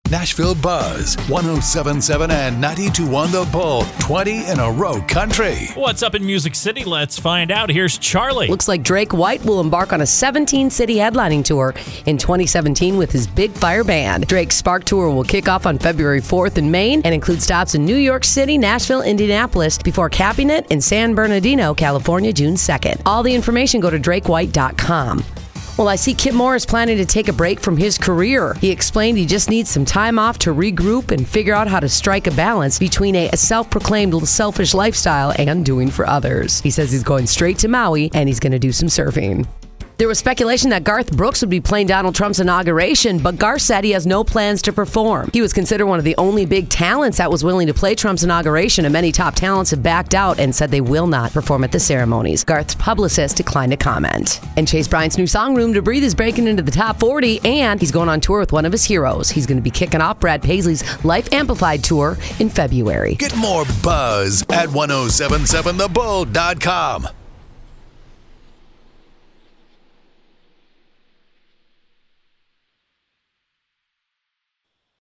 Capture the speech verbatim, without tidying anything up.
Nashville Buzz, one oh seven point seven and ninety-two point one The Bull, twenty in a row country. What's up in Music City? Let's find out. Here's Charlie. Looks like Drake White will embark on a seventeen-city headlining tour in twenty seventeen with his Big Fire Band. Drake's Spark Tour will kick off on February fourth in Maine and include stops in New York City, Nashville, Indianapolis, before capping it in San Bernardino, California, June second. All the information, go to drake white dot com. Well, I see Kip Moore is planning to take a break from his career. He explained he just needs some time off to regroup and figure out how to strike a balance between a self-proclaimed selfish lifestyle and doing for others. He says he's going straight to Maui and he's going to do some surfing. There was speculation that Garth Brooks would be playing Donald Trump's inauguration, but Garth said he has no plans to perform. He was considered one of the only big talents that was willing to play Trump's inauguration, and many top talents have backed out and said they will not perform at the ceremonies. Garth's publicist declined to comment. And Chase Bryant's new song, Room to Breathe, is breaking into the top forty, and he's going on tour with one of his heroes. He's going to be kicking off Brad Paisley's Life Amplified tour in February. Get more buzz at ten seventy-seven the bull dot com.